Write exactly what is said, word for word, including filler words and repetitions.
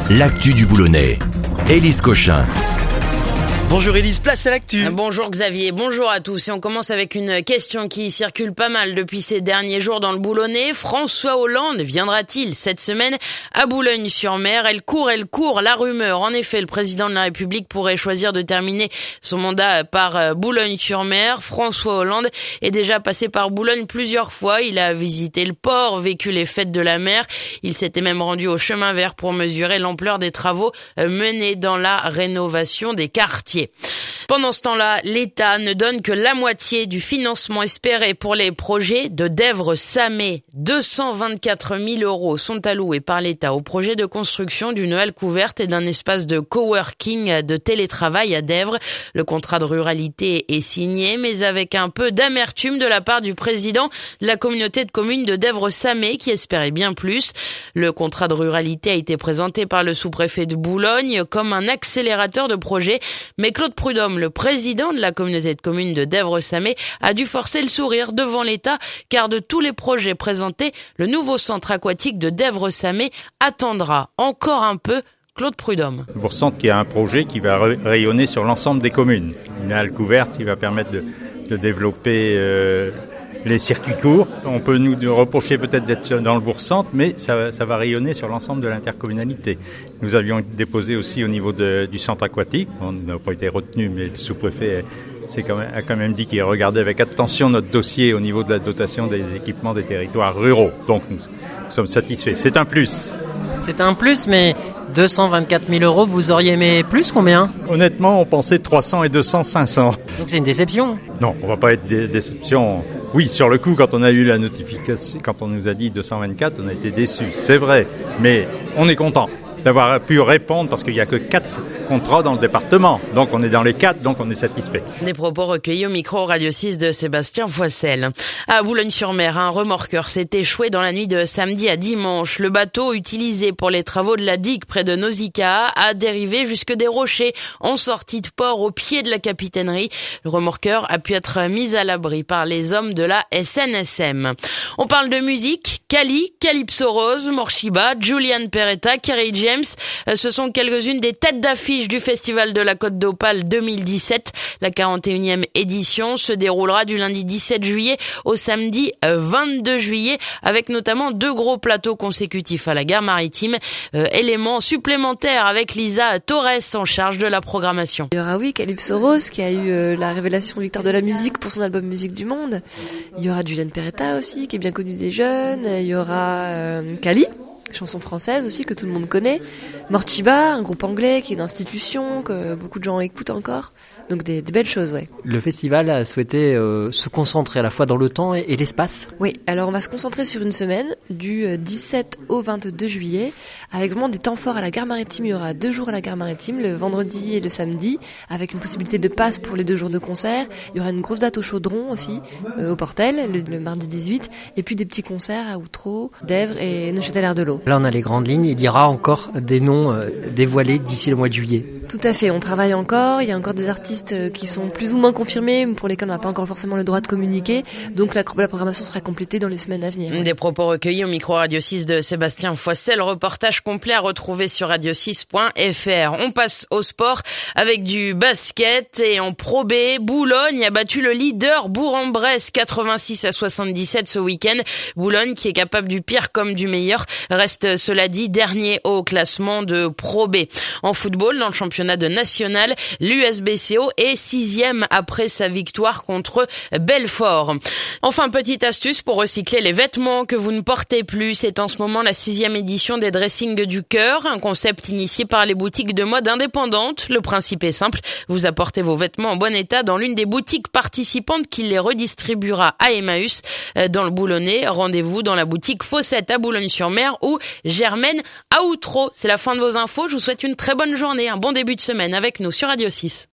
l'actu du Boulonnais. Élise Cochin. Bonjour Élise, place à l'actu. Bonjour Xavier, bonjour à tous. Et on commence avec une question qui circule pas mal depuis ces derniers jours dans le Boulonnais. François Hollande viendra-t-il cette semaine à Boulogne-sur-Mer? Elle court, elle court, la rumeur. En effet, le président de la République pourrait choisir de terminer son mandat par Boulogne-sur-Mer. François Hollande est déjà passé par Boulogne plusieurs fois. Il a visité le port, vécu les fêtes de la mer. Il s'était même rendu au chemin vert pour mesurer l'ampleur des travaux menés dans la rénovation des quartiers. Pendant ce temps-là, l'État ne donne que la moitié du financement espéré pour les projets de Dèvres-Samé. deux cent vingt-quatre mille euros sont alloués par l'État au projet de construction d'une halle couverte et d'un espace de coworking de télétravail à Dèvres. Le contrat de ruralité est signé, mais avec un peu d'amertume de la part du président de la communauté de communes de Dèvres-Samé qui espérait bien plus. Le contrat de ruralité a été présenté par le sous-préfet de Boulogne comme un accélérateur de projet, mais Claude Prudhomme, le président de la communauté de communes de Dèvres-Samé, a dû forcer le sourire devant l'État, car de tous les projets présentés, le nouveau centre aquatique de Dèvres-Samé attendra encore un peu. Claude Prudhomme. Pour centre qui a un projet qui va rayonner sur l'ensemble des communes. Une halle couverte qui va permettre de, de développer euh, les circuits courts. On peut nous reprocher peut-être d'être dans le bourg-centre, mais ça, ça va rayonner sur l'ensemble de l'intercommunalité. Nous avions déposé aussi au niveau de, du centre aquatique. On n'a pas été retenu, mais le sous-préfet c'est quand même, a quand même dit qu'il regardait avec attention notre dossier au niveau de la dotation des équipements des territoires ruraux. Donc nous, nous sommes satisfaits. C'est un plus. C'est un plus, mais deux cent vingt-quatre mille euros, vous auriez aimé plus, combien? Honnêtement, on pensait trois cents et deux cents, cinq cents. Donc c'est une déception? Non, on va pas être des déceptions. Oui, sur le coup, quand on a eu la notification, quand on nous a dit deux cent vingt-quatre, on a été déçus, c'est vrai. Mais on est content d'avoir pu répondre parce qu'il n'y a que quatre contrats dans le département. Donc on est dans les quatre, donc on est satisfait. Des propos recueillis au micro Radio six de Sébastien Foissel. À Boulogne-sur-Mer, un remorqueur s'est échoué dans la nuit de samedi à dimanche. Le bateau utilisé pour les travaux de la digue près de Nausicaa a dérivé jusque des rochers en sortie de port au pied de la capitainerie. Le remorqueur a pu être mis à l'abri par les hommes de la S N S M. On parle de musique. Kali, Calypso Rose, Morshiba, Julian Peretta, Kerry James, ce sont quelques-unes des têtes d'affiche du Festival de la Côte d'Opale deux mille dix-sept. La quarante et unième édition se déroulera du lundi dix-sept juillet au samedi vingt-deux juillet avec notamment deux gros plateaux consécutifs à la gare maritime. Euh, élément supplémentaire avec Lisa Torres en charge de la programmation. Il y aura oui Calypso Rose qui a eu euh, la révélation victoire de la musique pour son album Musique du Monde. Il y aura Julian Peretta aussi qui est bien connu des jeunes. Il y aura euh, Kali, chanson française aussi que tout le monde connaît. Morshiba, un groupe anglais qui est une institution que beaucoup de gens écoutent encore. Donc des, des belles choses, ouais. Le festival a souhaité euh, se concentrer à la fois dans le temps et, et l'espace. Oui, alors on va se concentrer sur une semaine, du dix-sept au vingt-deux juillet, avec vraiment des temps forts à la gare maritime. Il y aura deux jours à la gare maritime, le vendredi et le samedi, avec une possibilité de passe pour les deux jours de concert. Il y aura une grosse date au Chaudron aussi, euh, au Portel, le, le mardi dix-huit, et puis des petits concerts à Outreau, Dèvres et Neuchâtel-Air-de-L'Eau. Là on a les grandes lignes, il y aura encore des noms euh, dévoilés d'ici le mois de juillet. Tout à fait, on travaille encore, il y a encore des artistes qui sont plus ou moins confirmés, pour lesquels on n'a pas encore forcément le droit de communiquer, donc la, la programmation sera complétée dans les semaines à venir. Des propos recueillis au micro Radio six de Sébastien Foissel, reportage complet à retrouver sur radio six point f r. On passe au sport avec du basket et en Pro B, Boulogne a battu le leader Bourg-en-Bresse quatre-vingt-six à soixante-dix-sept ce week-end. Boulogne, qui est capable du pire comme du meilleur, reste cela dit dernier au classement de Pro B. En football, dans le championnat de national, l'U S B C O est sixième après sa victoire contre Belfort. Enfin, petite astuce pour recycler les vêtements que vous ne portez plus. C'est en ce moment la sixième édition des dressings du cœur, un concept initié par les boutiques de mode indépendantes. Le principe est simple, vous apportez vos vêtements en bon état dans l'une des boutiques participantes qui les redistribuera à Emmaüs dans le Boulonnais. Rendez-vous dans la boutique Fossette à Boulogne-sur-Mer ou Germaine à Outreau. C'est la fin de vos infos, je vous souhaite une très bonne journée, un bon début de semaine avec nous sur Radio six.